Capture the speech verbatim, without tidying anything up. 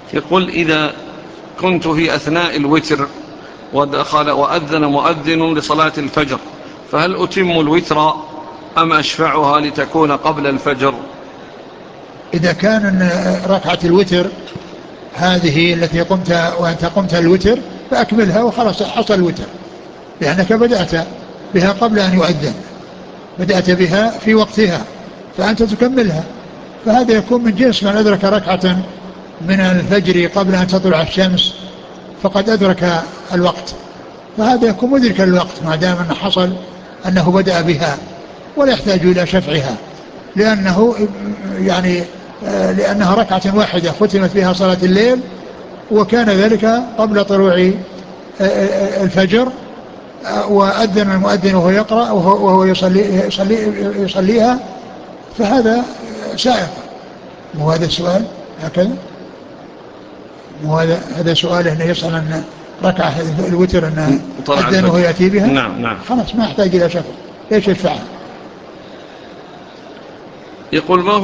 يقول إذا كنت في أثناء الوتر ودخل وأذن مؤذن لصلاة الفجر فهل أتم الوتر أم أشفعها لتكون قبل الفجر؟ إذا كان ركعة الوتر هذه التي قمت وأنت قمت الوتر فأكملها وخلاص حصل الوتر، لأنك بدأت بها قبل أن يؤذن، بدأت بها في وقتها فأنت تكملها، فهذا يكون من جنس من أدرك ركعة من الفجر قبل أن تطلع الشمس فقد أدرك الوقت، فهذا يكون مدرك الوقت ما دام أن حصل أنه بدأ بها ولا يحتاج إلى شفعها، لأنه يعني لأنها ركعة واحدة ختمت بها صلاة الليل، وكان ذلك قبل طلوع الفجر، وأذن المؤذن وهو يقرأ وهو يصلي يصلي يصليها، فهذا سائق. مو هذا السؤال هكذا؟ مو هذا هذا سؤال انه يسأل ان ركعة الوتر انه أذن وهو يأتي بها؟ نعم نعم. خلاص ما يحتاج إلى شفع، ليش يشفعها؟ يقول ما